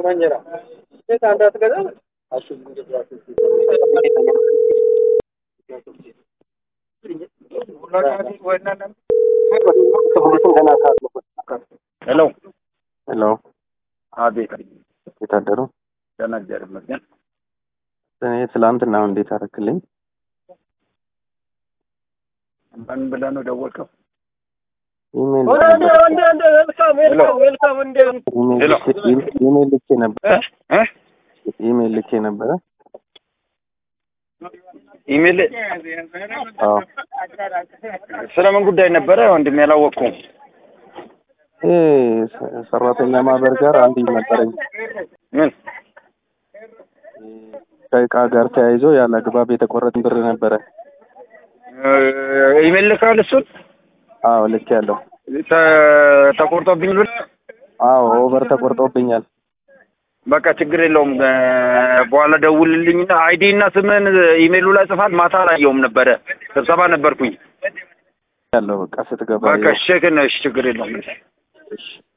Hello hello हाँ देख የታደሩ ተነገር መስገን እኔ ትላንትና እንዴት አደረክልኝ? ምን ብለህ ነው ደወልከው? ኢሜል ልኬ ነበር። ኢሜል ልኬ ነበረ። ኢሜል አዎ ስለምን ጉዳይ ነበረ ወንድሜ? ያላወቅኩም። ሰራተኛ ማህበር ጋር አንድ ነበረኝ። ምን ከእቃ ጋር ተያይዞ ያለ አግባብ የተቆረጠ ብር ነበረ። ኢሜል ልካል እሱን? አዎ ልክ ያለው ተቆርጦብኝ ብር? አዎ ኦቨር ተቆርጦብኛል። በቃ ችግር የለውም። በኋላ ደውልልኝ። አይዲ እና ስምን ኢሜሉ ላይ ጽፋት። ማታ አላየሁም ነበረ፣ ስብሰባ ነበርኩኝ። ያለው በቃ ስትገባ በቃ ቼክ ነው። እሺ ችግር የለውም። እሺ